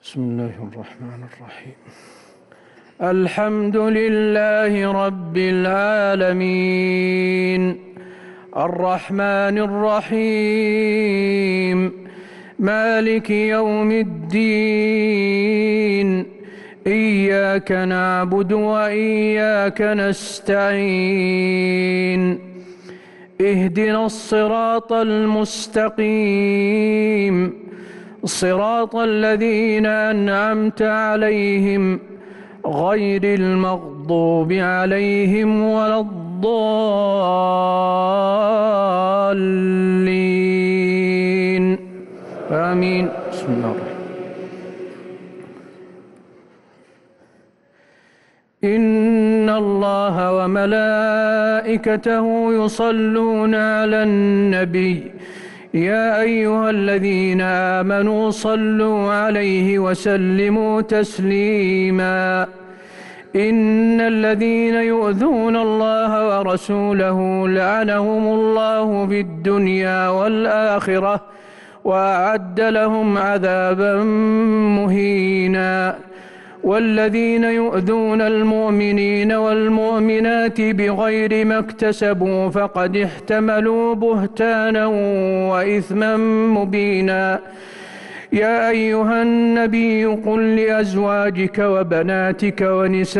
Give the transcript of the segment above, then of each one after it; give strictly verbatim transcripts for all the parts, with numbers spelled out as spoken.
بسم الله الرحمن الرحيم. الحمد لله رب العالمين الرحمن الرحيم مالك يوم الدين إياك نعبد وإياك نستعين اهدنا الصراط المستقيم صراط الذين أنعمت عليهم غير المغضوب عليهم ولا الضالين آمين. بسم الله الرحمن إن الله وملائكته يصلون على النبي يا أيها الذين آمنوا صلوا عليه وسلموا تسليما إن الذين يؤذون الله ورسوله لعنهم الله في الدنيا والآخرة وأعد لهم عذابا مهينا والذين يؤذون المؤمنين والمؤمنات بغير ما اكتسبوا فقد احتملوا بهتانا وإثما مبينا يا أيها النبي قل لأزواجك وبناتك ونساء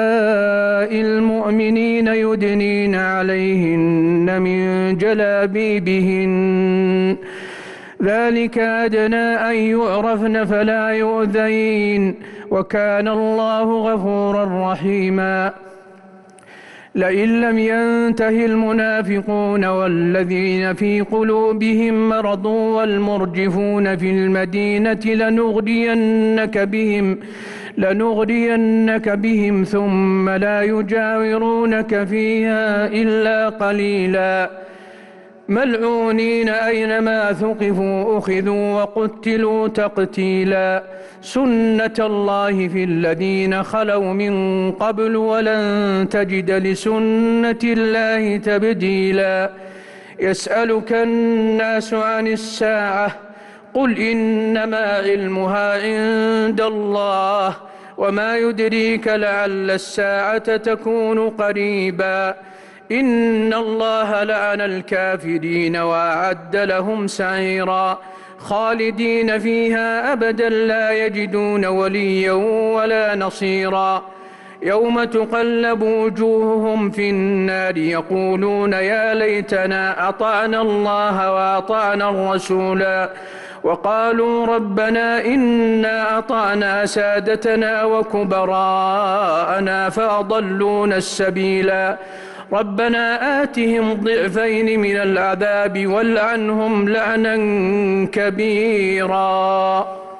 المؤمنين يدنين عليهن من جلابيبهن ذلك أدنى أن يعرفن فلا يؤذين وكان الله غفورا رحيما لئن لم ينته المنافقون والذين في قلوبهم مرض والمرجفون في المدينة لنغرينك بهم لنغرينك بهم ثم لا يجاورونك فيها إلا قليلا ملعونين أينما ثقفوا أخذوا وقتلوا تقتيلا سنة الله في الذين خلوا من قبل ولن تجد لسنة الله تبديلا يسألك الناس عن الساعة قل إنما علمها عند الله وما يدريك لعل الساعة تكون قريبا إن الله لعن الكافرين وأعد لهم سعيرا خالدين فيها أبدا لا يجدون وليا ولا نصيرا يوم تقلب وجوههم في النار يقولون يا ليتنا أطعنا الله وأطعنا الرسولا وقالوا ربنا إنا أطعنا سادتنا وكبراءنا فأضلونا السبيلا ربنا آتهم ضعفين من العذاب والعنهم لعنا كبيرا.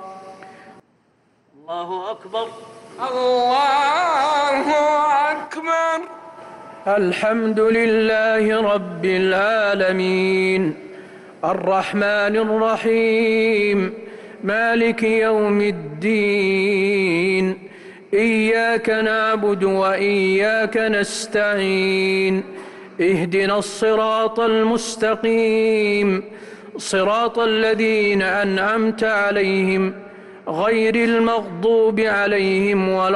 الله أكبر الله أكبر. الحمد لله رب العالمين الرحمن الرحيم مالك يوم الدين إياك نعبد وإياك نستعين اهدنا الصراط المستقيم صراط الذين أنعمت عليهم غير المغضوب عليهم ولا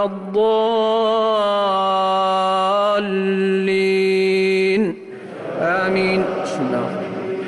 الضالين آمين. بسم الله.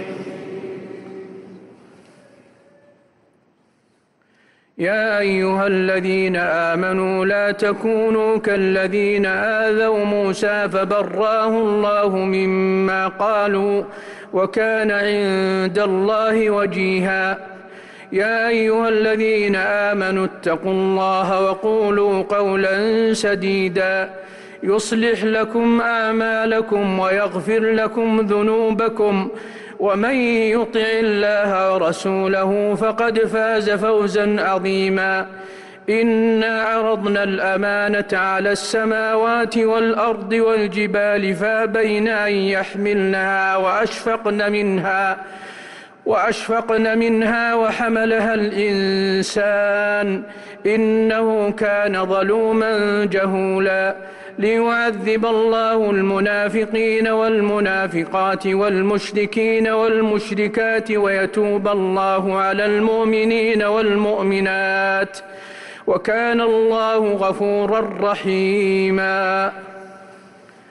يا أيها الذين آمنوا لا تكونوا كالذين آذوا موسى فبرأه الله مما قالوا وكان عند الله وجيها يا أيها الذين آمنوا اتقوا الله وقولوا قولا سديدا يصلح لكم أعمالكم ويغفر لكم ذنوبكم ومن يطع الله ورسوله فقد فاز فوزا عظيما إنا عرضنا الأمانة على السماوات والأرض والجبال فأبين أن يحملنها وأشفقن منها وأشفقن منها وحملها الإنسان إنه كان ظلوما جهولا ليعذب الله المنافقين والمنافقات والمشركين والمشركات ويتوب الله على المؤمنين والمؤمنات وكان الله غفورا رحيما.